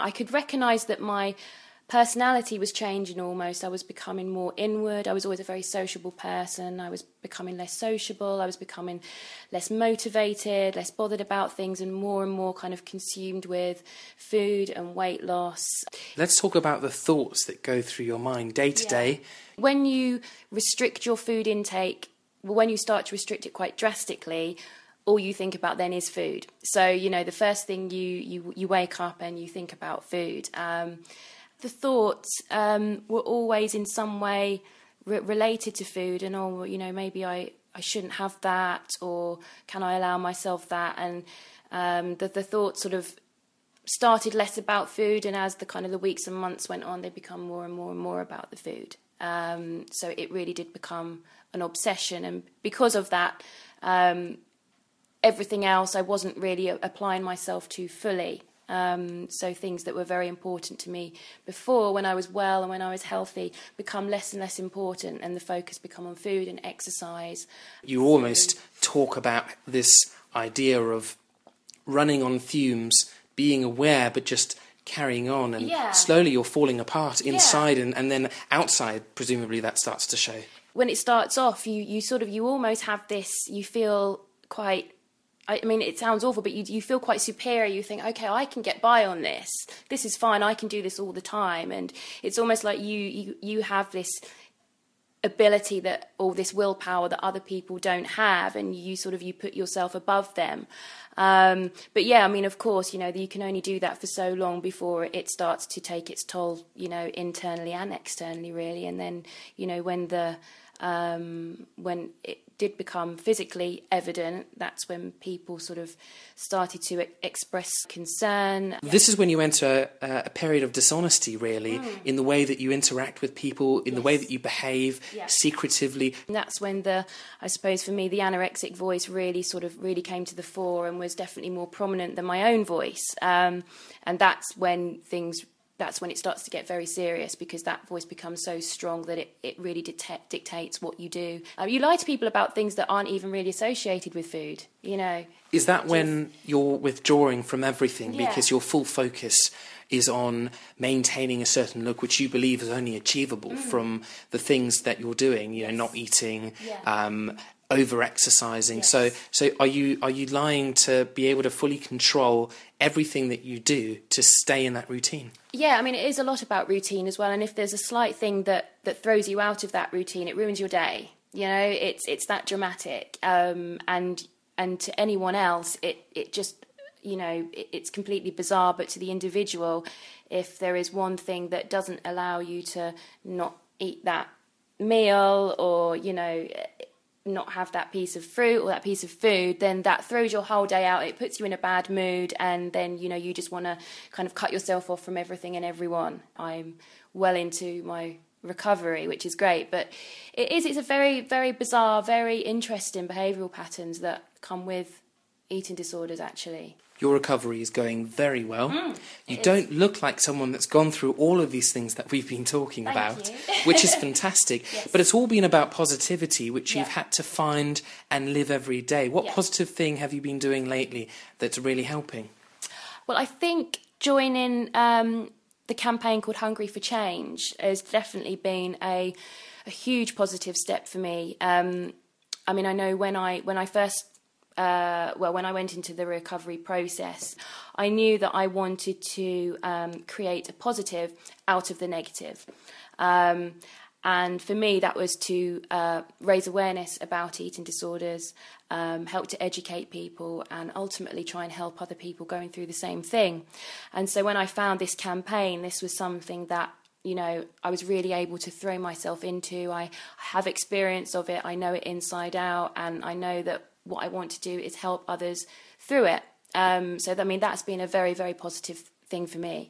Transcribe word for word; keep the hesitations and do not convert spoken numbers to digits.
I could recognise that my personality was changing almost. I was becoming more inward. I was always a very sociable person. I was becoming less sociable. I was becoming less motivated, less bothered about things, and more and more kind of consumed with food and weight loss. Let's talk about the thoughts that go through your mind day to day. When you restrict your food intake, when you start to restrict it quite drastically, all you think about then is food. So, you know, the first thing you, you, you wake up and you think about food. Um, The thoughts um, were always in some way re- related to food, and oh, you know, maybe I, I shouldn't have that, or can I allow myself that? And um, the the thoughts sort of started less about food, and as the kind of the weeks and months went on, they become more and more and more about the food. Um, so it really did become an obsession, and because of that, um, everything else I wasn't really applying myself to fully. Um, so things that were very important to me before, when I was well and when I was healthy, become less and less important, and the focus become on food and exercise. You almost talk about this idea of running on fumes, being aware but just carrying on, and yeah. slowly you're falling apart inside, yeah. and, and then outside, presumably that starts to show. When it starts off, you, you sort of, you almost have this, you feel quite... I mean, it sounds awful, but you you feel quite superior. You think, okay, I can get by on this. This is fine. I can do this all the time. And it's almost like you you, you have this ability that, or this willpower that other people don't have, and you sort of, you put yourself above them. Um, but yeah, I mean, of course, you know, you can only do that for so long before it starts to take its toll, you know, internally and externally, really. And then, you know, when the um, when it did become physically evident, that's when people sort of started to express concern. This is when you enter a, a period of dishonesty, really, mm. in the way that you interact with people, in yes. the way that you behave yes. secretively. And that's when the, I suppose for me, the anorexic voice really sort of really came to the fore and was definitely more prominent than my own voice. Um, and that's when things that's when it starts to get very serious, because that voice becomes so strong that it, it really dicta- dictates what you do. Uh, you lie to people about things that aren't even really associated with food, you know. Is that when you're withdrawing from everything yeah. because your full focus is on maintaining a certain look, which you believe is only achievable mm. from the things that you're doing, you know, not eating, yeah. um, over-exercising. Yes. So so are you are you lying to be able to fully control everything that you do to stay in that routine? Yeah, I mean, it is a lot about routine as well. And if there's a slight thing that, that throws you out of that routine, it ruins your day. You know, it's it's that dramatic. Um, and and to anyone else, it, it just, you know, it, it's completely bizarre. But to the individual, if there is one thing that doesn't allow you to not eat that meal, or, you know, not have that piece of fruit or that piece of food, then that throws your whole day out. It puts you in a bad mood, and then, you know, you just want to kind of cut yourself off from everything and everyone. I'm well into my recovery, which is great, but it is, it's a very, very bizarre, very interesting behavioural patterns that come with eating disorders, actually. Your recovery is going very well. Mm, you don't is. look like someone that's gone through all of these things that we've been talking Thank about, you. which is fantastic. Yes. But it's all been about positivity, which yeah. you've had to find and live every day. What yeah. positive thing have you been doing lately that's really helping? Well, I think joining um, the campaign called Hungry for Change has definitely been a, a huge positive step for me. Um, I mean, I know when I when I first Uh, well, when I went into the recovery process, I knew that I wanted to um, create a positive out of the negative. Um, and for me, that was to uh, raise awareness about eating disorders, um, help to educate people, and ultimately try and help other people going through the same thing. And so when I found this campaign, this was something that, you know, I was really able to throw myself into. I have experience of it. I know it inside out, and I know that what I want to do is help others through it. Um, so, I mean, that's been a very, very positive thing for me.